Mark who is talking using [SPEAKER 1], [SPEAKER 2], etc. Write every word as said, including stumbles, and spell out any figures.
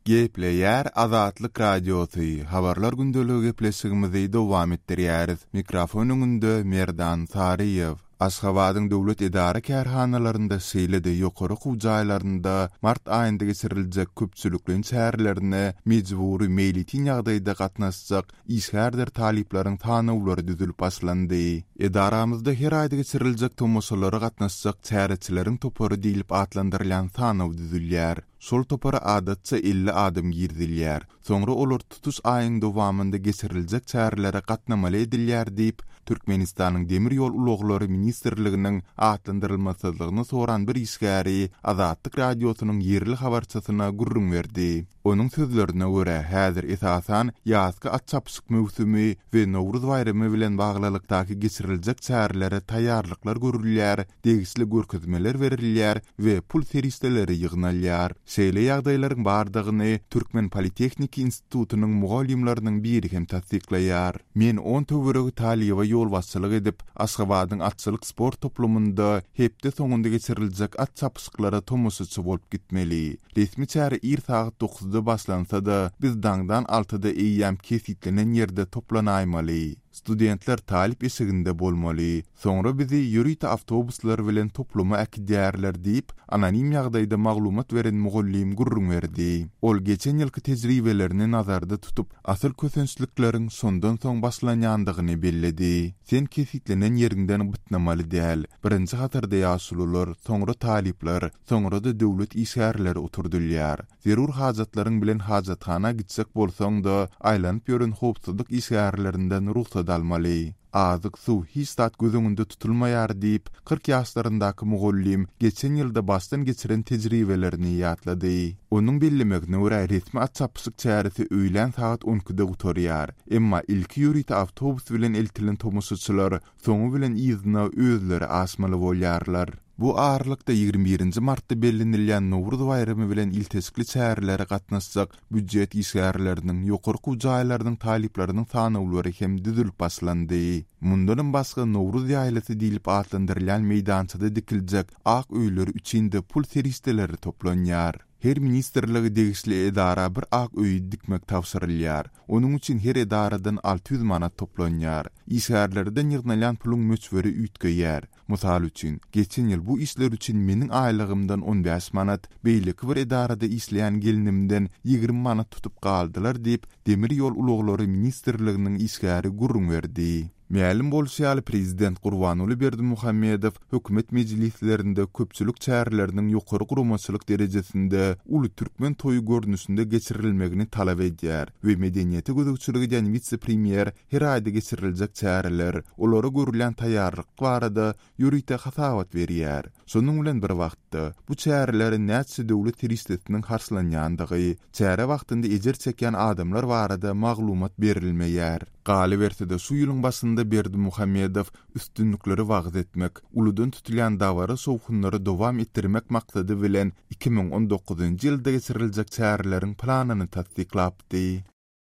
[SPEAKER 1] Gepleyer Azatlyk Radiosu. Habarlar gündölügi gepleşigimizi dowam etdirýäris. Mikrofonuň önünde Merdan Sariýew. Aşgabatyň döwlet idara kärhanalarynda şeýlede ýokary hujaýlarynda mart aýynda geçiriljek köpçülikliň şäherlerine mejburi meýlitin ýagdaýda gatnaşjak işgärder talyplaryň tanawlary düzülip başlandy. Idaramyzda her aýda geçiriljek tomoşalary gatnaşjak çäreçileriň topary diýilip atlandyrılan tanaw düzülýär. Şol topara adatça elli adam girdilýär. Soňra olar tutuş aýyň dowamynda geçiriljek çärelere gatnamaly edilýär diýip Türkmenistanyň demir ýol uloglary ministrliginiň atlandyrylmasyzlygyny soran bir işgäri Azatlyk Radiosynyň yerli habarçysyna gurrun berdi. Onuň sözlerine görä, häzir esasan ýazgy atçapsyk mewsumi we Nowruz bayramy bilen baglylykdaky geçiriljek çärelere taýýarlyklar görülýär, degisli görkezmeler berilýär we pul seristeleri ýygnalýar. Şeýle ýagdaýlaryň bardygyny Türkmen Politehnik Institutunyň mugallimläriniň biri hem tasdiklaýar. Men on töweregi talyba ýol başçylyk edip, Aşgabatyň atçylyk sport toplumunda hepde soňunda geçiriljek atçapsyklary tomoşaçy bolup gitmeli. Resmi çäre ir saat dokuzda başlansa da biz daňdan altıda eýýäm kesitlenen ýerde toplanaýmaly. Studentler talip eşiginde bolmaly. Soňra bizi ýürüýte awtobuslar bilen topluma äkidýärler diýip anonim ýagdaýda maglumat beren mugallim gurrun berdi. Ol geçen ýylky tejribelerini nazarda tutup asyl kösençlikleriň sondan soň başlanýandygyny belledi. Sen kesitlenen ýeriňden bitnamaly däl. Birinji hatarda ýaşulylar, soňra talipler, soňra da döwlet işgärleri oturdylýar. Zerur hajatlaryň bilen hajathana gitsek bolsaň da aýlanyp ýören howpsuzlyk işgärlerinden ruhsat almaly. Azyk suw hiç gözüňünde tutulmaýar diýip kırk ýaşlaryndaky mugallim geçen ýylda başdan geçiren tejribelerini ýatlady. Onuň bilmegine görä resmi atçapsyk çäresi öýlen saat on ikide gutarýar. Emma ilki ýürüýte awtobus bilen eltilen tomoşaçylar soňu bilen ýyzyna özleri asmaly bolýarlar. Bu ağırlıkta ýygrimi birinji martda bellenilýän Nowruz bayramy bilen iltesikli çärelere gatnaşjak büdjet işgärleriniň ýokary hujaýlarynyň talyplarynyň tanawlary hem düzülip başlandy. Mundan başga Nowruz ýaýlasy diýilip atlandyrılan meýdançada dikiljek ak öýleri üçinde pul seristeleri toplanýar. Her ministerligi degisli edara bir ak öýü dikmek tawsyrylýar. Onuň üçin her edaradan altı yüz manat toplanýar. İşgärlerden ýygnalan puluň möçberi üýtgeýär. Mysal üçin, geçen ýyl bu işler üçin meniň aýlygymdan on beş manat, beýleki bir edarada işleýän gelinimden ýygrimi manat tutup galdylar diýip demir ýol uloglary ministrliginiň işgäri gurrun berdi. Mälim bolşýaly prezident Gurbanuly Berdimuhammedow hökümet mejlislerinde köpçülik çäreleriniň ýokary guramaçylyk derejesinde uly türkmen toýu görnüşinde geçirilmegini talap edýär we medeniýeti gözükçüligi diýen vice-premier her aýda geçiriljek çäreler olara görülen taýýarlyk barada ýürüýte hasawat berýär. Şonuň bilen bir wagtda bu çärelerin näçe döwlet teristleriniň harslanýandygy, çäre wagtynda ejer çeken adamlar barada maglumat berilmeýär. Galy berse-de şu ýylyň başynda Berdimuhammedow üstünlikleri wagt etmek, uludan tutulýan dawara sowkunlary dowam etdirmek maksady bilen iki ming on dokuzynjy ýylda geçiriljek çärelerin planyny tasdiklapdy.